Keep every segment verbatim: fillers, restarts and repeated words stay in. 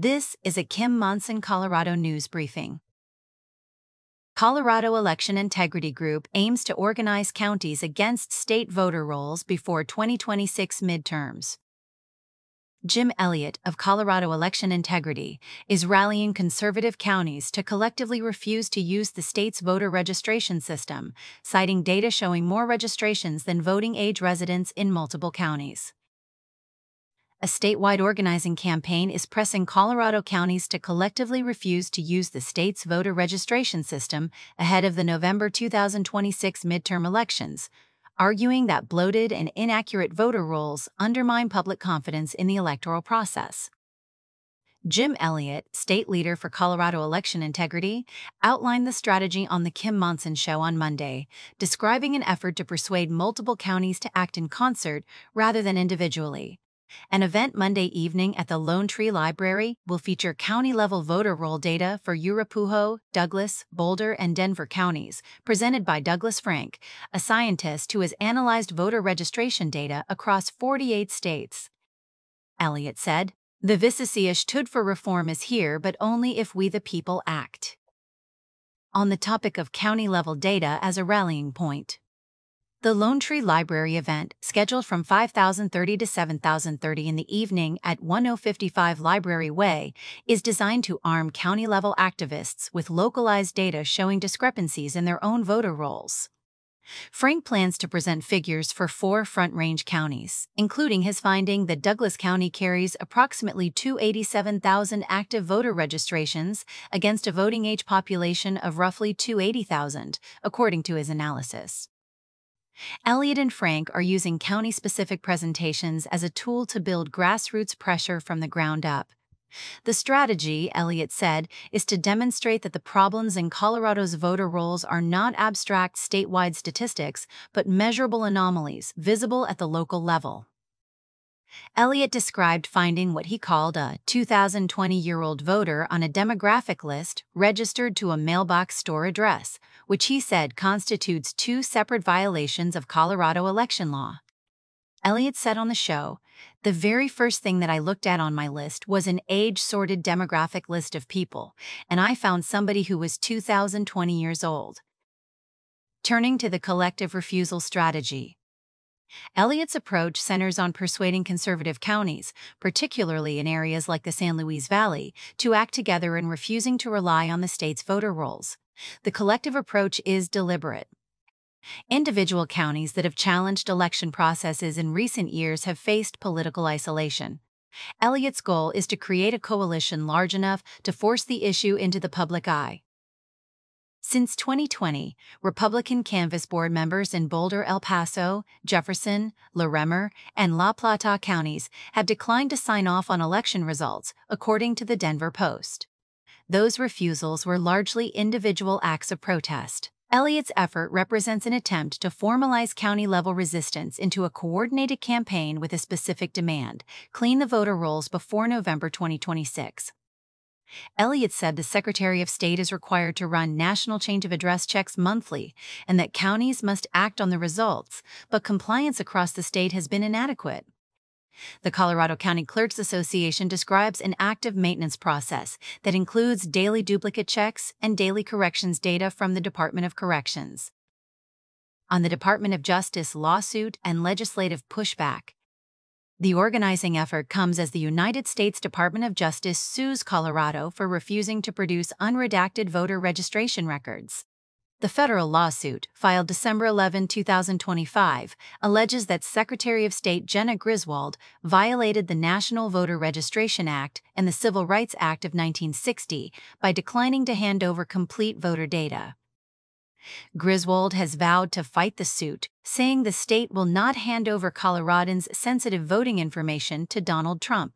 This is a Kim Monson Colorado News Briefing. Colorado Election Integrity Group aims to organize counties against state voter rolls before twenty twenty-six midterms. Jim Elliott of Colorado Election Integrity is rallying conservative counties to collectively refuse to use the state's voter registration system, citing data showing more registrations than voting-age residents in multiple counties. A statewide organizing campaign is pressing Colorado counties to collectively refuse to use the state's voter registration system ahead of the November two thousand twenty-six midterm elections, arguing that bloated and inaccurate voter rolls undermine public confidence in the electoral process. Jim Elliott, state leader for Colorado Election Integrity, outlined the strategy on The Kim Monson Show on Monday, describing an effort to persuade multiple counties to act in concert rather than individually. An event Monday evening at the Lone Tree Library will feature county-level voter roll data for Arapahoe, Douglas, Boulder, and Denver counties, presented by Douglas Frank, a scientist who has analyzed voter registration data across forty-eight states. Elliott said, "The vicissitude for reform is here, but only if we the people act." On the topic of county-level data as a rallying point, the Lone Tree Library event, scheduled from five thousand thirty to seven thousand thirty in the evening at ten fifty-five Library Way, is designed to arm county-level activists with localized data showing discrepancies in their own voter rolls. Frank plans to present figures for four Front Range counties, including his finding that Douglas County carries approximately two hundred eighty-seven thousand active voter registrations against a voting-age population of roughly two hundred eighty thousand, according to his analysis. Elliott and Frank are using county-specific presentations as a tool to build grassroots pressure from the ground up. The strategy, Elliott said, is to demonstrate that the problems in Colorado's voter rolls are not abstract statewide statistics, but measurable anomalies visible at the local level. Elliott described finding what he called a two thousand twenty-year-old voter on a demographic list registered to a mailbox store address, which he said constitutes two separate violations of Colorado election law. Elliott said on the show, "The very first thing that I looked at on my list was an age-sorted demographic list of people, and I found somebody who was two thousand twenty years old." Turning to the collective refusal strategy, Elliott's approach centers on persuading conservative counties, particularly in areas like the San Luis Valley, to act together in refusing to rely on the state's voter rolls. The collective approach is deliberate. Individual counties that have challenged election processes in recent years have faced political isolation. Elliott's goal is to create a coalition large enough to force the issue into the public eye. Since twenty twenty, Republican Canvass Board members in Boulder, El Paso, Jefferson, Larimer, and La Plata counties have declined to sign off on election results, according to the Denver Post. Those refusals were largely individual acts of protest. Elliott's effort represents an attempt to formalize county-level resistance into a coordinated campaign with a specific demand: clean the voter rolls before November twenty twenty-six. Elliott said the Secretary of State is required to run national change of address checks monthly and that counties must act on the results, but compliance across the state has been inadequate. The Colorado County Clerks Association describes an active maintenance process that includes daily duplicate checks and daily corrections data from the Department of Corrections. On the Department of Justice lawsuit and legislative pushback, the organizing effort comes as the United States Department of Justice sues Colorado for refusing to produce unredacted voter registration records. The federal lawsuit, filed December eleventh, two thousand twenty-five, alleges that Secretary of State Jena Griswold violated the National Voter Registration Act and the Civil Rights Act of nineteen sixty by declining to hand over complete voter data. Griswold has vowed to fight the suit, saying the state will not hand over Coloradans' sensitive voting information to Donald Trump.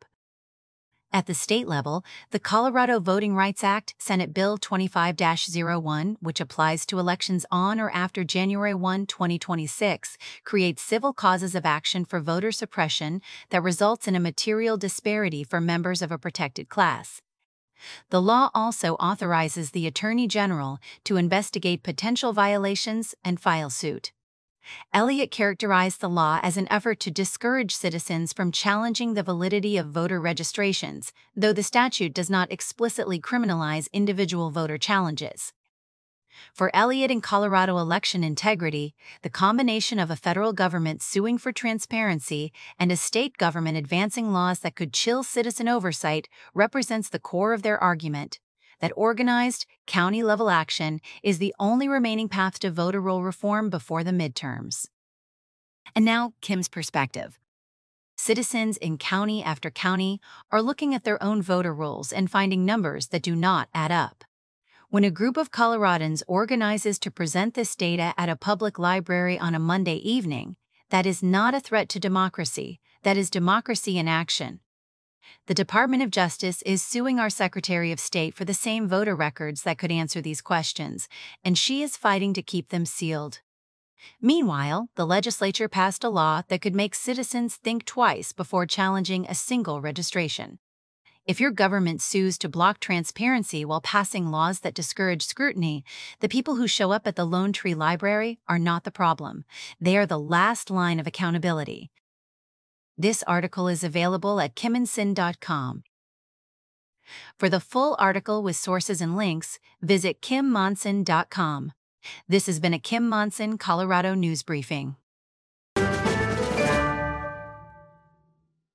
At the state level, the Colorado Voting Rights Act, Senate Bill twenty-five dash oh one, which applies to elections on or after January first, twenty twenty-six, creates civil causes of action for voter suppression that results in a material disparity for members of a protected class. The law also authorizes the Attorney General to investigate potential violations and file suit. Elliott characterized the law as an effort to discourage citizens from challenging the validity of voter registrations, though the statute does not explicitly criminalize individual voter challenges. For Elliott and Colorado election integrity, the combination of a federal government suing for transparency and a state government advancing laws that could chill citizen oversight represents the core of their argument that organized, county-level action is the only remaining path to voter roll reform before the midterms. And now, Kim's perspective. Citizens in county after county are looking at their own voter rolls and finding numbers that do not add up. When a group of Coloradans organizes to present this data at a public library on a Monday evening, that is not a threat to democracy, that is democracy in action. The Department of Justice is suing our Secretary of State for the same voter records that could answer these questions, and she is fighting to keep them sealed. Meanwhile, the legislature passed a law that could make citizens think twice before challenging a single registration. If your government sues to block transparency while passing laws that discourage scrutiny, the people who show up at the Lone Tree Library are not the problem. They are the last line of accountability. This article is available at kim and sin dot com. For the full article with sources and links, visit kim monson dot com. This has been a Kim Monson Colorado News Briefing.